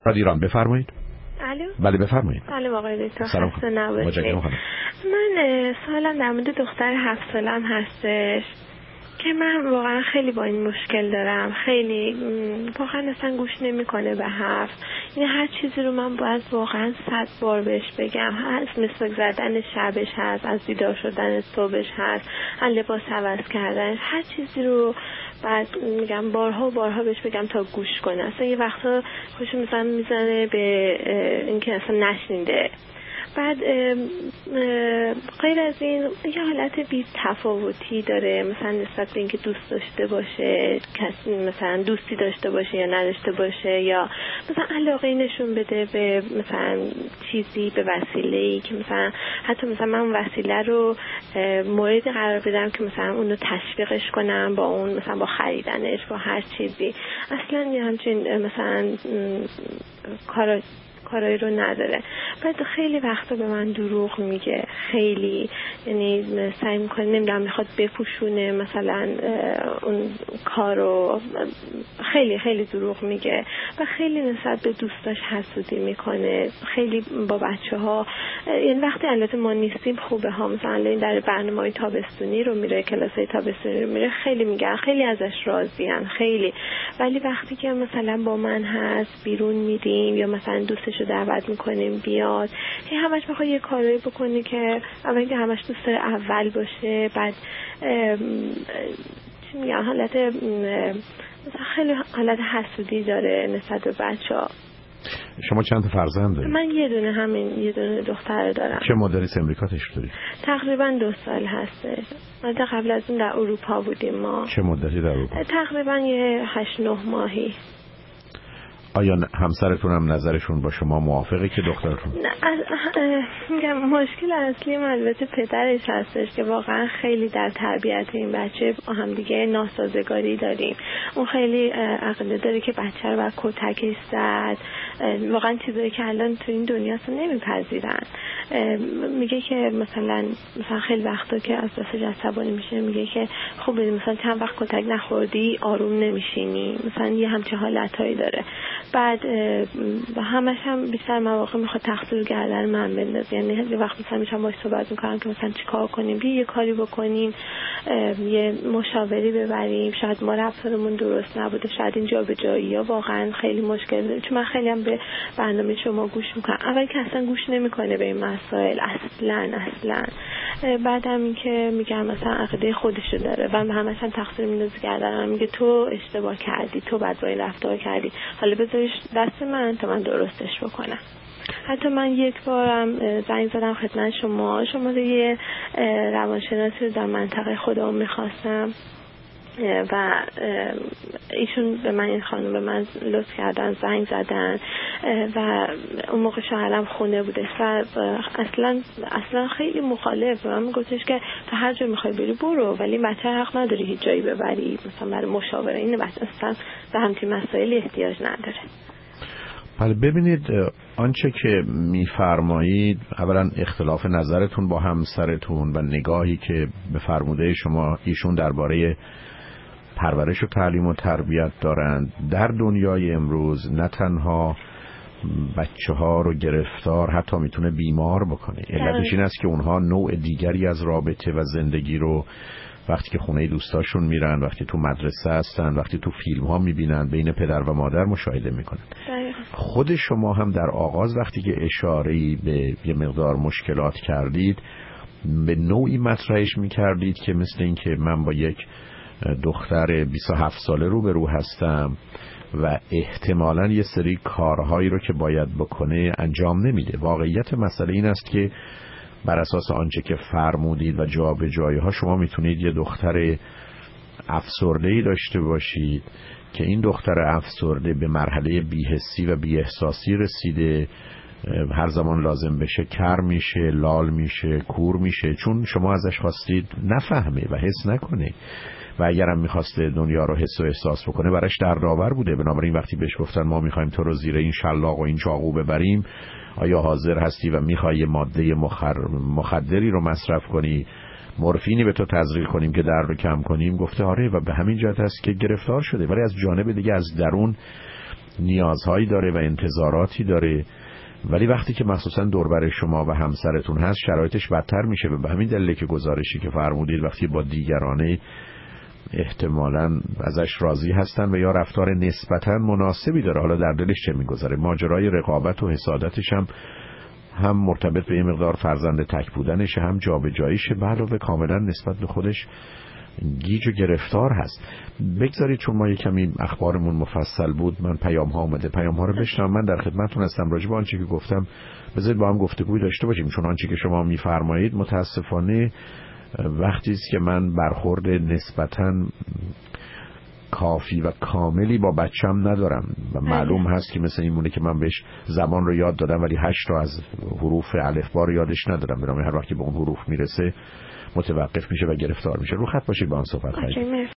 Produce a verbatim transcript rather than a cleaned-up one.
ایران. بفرمایید. الو. بله بفرمایید. سلام آقای دکتر. سلام. خسته نباشید. من سوالم در مورد دختر هفت سالم هستش که من واقعا خیلی با این مشکل دارم. خیلی واقعا اصلا گوش نمیکنه به حرف. این هر چیزی رو من باید واقعا صد بار بهش بگم. از مسواک زدن شبش هست، از بیدار شدن صبحش هست، از لباس عوض کردنش، هر چیزی رو بعد میگم بارها و بارها بهش بگم تا گوش کنه. اصلا یه وقتا خوش مثلا میزنه به اینکه اصلا نشنیده. بعد غیر از این یه حالت بی تفاوتی داره، مثلا نسبت به اینکه دوست داشته باشه، کسی مثلا دوستی داشته باشه یا نداشته باشه، یا مثلا علاقه نشون بده به مثلا چیزی، به وسیله‌ای که مثلا حتی مثلا من اون وسیله رو موردی قرار بدم که مثلا اونو تشویقش کنم با اون، مثلا با خریدنش، با هر چیزی. اصلا یه همچین مثلا کارا کارایی رو نداره. بعد خیلی وقتا به من دروغ میگه، خیلی، یعنی سعی میکنه، نمیدونم میخواد بپوشونه مثلا اون کارو، خیلی خیلی دروغ میگه و خیلی نسبت به دوستاش حسودی میکنه. خیلی با بچه ها، یعنی وقتی البته ما نیستیم خوبه ها، مثلا این در برنامه‌های تابستونی رو میره، کلاسای تابستونی رو میره، خیلی میگن، خیلی ازش راضیان، خیلی. ولی وقتی که مثلا با من هست، بیرون میریم یا مثلا دوستش رو دعوت میکنیم بیاد، هی همش میخواد یه کاری بکنه که اولی که همش دوست داره اول باشه، بعد چی میگم، حالت خیلی حالت حسودی داره نسبت به بچه‌ها. شما چند تا فرزند دارید؟ من یه دونه، همین یه دونه دختر دارم. چه مدتی امریکا تشریف دارید؟ تقریبا دو سال هستش. ما قبل از این در اروپا بودیم ما. چه مدتی در اروپا؟ تقریبا یه هشت نه ماهی. آیا همسرتون هم نظرشون با شما موافقه که دخترتون؟ میگم مشکل اصلی من البته پدرش هستش که واقعا خیلی در تربیت این بچه هم دیگه ناسازگاری داریم. اون خیلی عقیده داره که بچه رو باید کتکش زد، واقعا چیزایی که الان تو این دنیا اصلا نمیپذیرن. میگه که مثلا مثلا خیلی وقتا که از دستش عصبانی میشه میگه که خب مثلا چند وقت کتک نخوردی آروم نمیشینی، مثلا یه همچه حالتایی داره. بعد همش هم بیشتر مواقع میخواد تقصیر گردن من بندازه. یعنی یه وقت مثلا میشم باهاش صحبت میکنم که مثلا چیکار کنیم، بیا یه کاری بکنیم، یه مشاوری ببریم، شاید ما رفتارمون درست نبوده، شاید این جابجایی‌ها واقعا خیلی مشکل داره. چون من خیلی هم به برنامه شما گوش میکنم، اول که اصلا گوش نمیکنه به این مسائل، اصلا اصلا. بعدم این که میگم مثلا عقیده خودشو داره و همش هم تقصیر میندازه گردن من، میگه تو اشتباه کردی، تو بد با این رفتار کردی، حالا بذارش دست من تا من درستش بکنم. حتی من یک بارم زنگ زدم خدمت شما، شما یه روانشناسی رو در منطقه خودم میخواستم و ایشون به من، این خانم به من لطف کردن، زنگ زدن و اون موقع شوهرم خونه بودش و اصلا اصلا خیلی مخالف. من میگفتش که تو هر جا میخوای بری برو، ولی بچه حق نداری هیچ جایی ببری، مثلا برای مشاوره این بچه اصلا به همچین مسائلی احتیاج نداره. بله ببینید، آنچه که میفرمایید، اولا اختلاف نظرتون با همسرتون و نگاهی که به فرموده شما ایشون درباره پرورش و تعلیم و تربیت دارند در دنیای امروز، نه تنها بچه ها رو گرفتار، حتی میتونه بیمار بکنه. علتش این است که اونها نوع دیگری از رابطه و زندگی رو وقتی که خونه دوستاشون میرن، وقتی تو مدرسه هستن، وقتی تو فیلم ها میبینن، بین پدر و مادر مشاهده میکنن. خود شما هم در آغاز وقتی که اشاره‌ای به یه مقدار مشکلات کردید، به نوعی مطرحش میکردید که مثل این که من با یک دختر بیست و هفت ساله روبرو هستم و احتمالاً یه سری کارهایی رو که باید بکنه انجام نمیده. واقعیت مسئله این است که بر اساس آنچه که فرمودید و جابجایی‌ها شما میتونید یه دختر افسرده‌ای داشته باشید که این دختر افسرده به مرحله بی‌حسی و بی‌احساسی رسیده، هر زمان لازم بشه کر میشه، لال میشه، کور میشه، چون شما ازش خواستید نفهمه و حس نکنه و اگرم میخواسته دنیا رو حس و احساس بکنه براش دردآور بوده. بنابراین وقتی بهش گفتن ما میخوایم تو رو زیر این شلاق و این چاقو ببریم، آیا حاضر هستی و میخوای ماده مخر... مخدری رو مصرف کنی، مورفینی به تو تزریق کنیم که درد رو کم کنیم؟ گفته آره و به همین جهت است که گرفتار شده. ولی از جانب دیگه از درون نیازهایی داره و انتظاراتی داره، ولی وقتی که مخصوصا دوربر شما و همسرتون هست شرایطش بدتر میشه. به همین دلیل که گزارشی که فرمودید وقتی با دیگرانه احتمالاً ازش راضی هستن و یا رفتار نسبتاً مناسبی داره، حالا در دلش چه میگذاره. ماجرای رقابت و حسادتش هم هم مرتبط به این مقدار فرزند تک بودنش، هم جابجاییشه، به علاوه کاملا نسبت به خودش گیج و گرفتار هست. بگذارید چون ما یک کمی اخبارمون مفصل بود، من پیام ها اومده، پیام ها رو بشنوم. من در خدمتتون هستم. راجع به آنچه که گفتم بذارید با هم گفتگوی داشته باشیم، چون آنچه که شما میفرمایید متاسفانه وقتی است که من برخورد نسبتاً کافی و کاملی با بچم ندارم و معلوم هست که مثل این مونه که من بهش زبان رو یاد دادم ولی هشت تا از حروف الفبا رو یادش ندارم، برای هر وقتی به اون حروف میرسه متوقف میشه و گرفتار میشه. رو خط باشید با هم صحبت کنیم.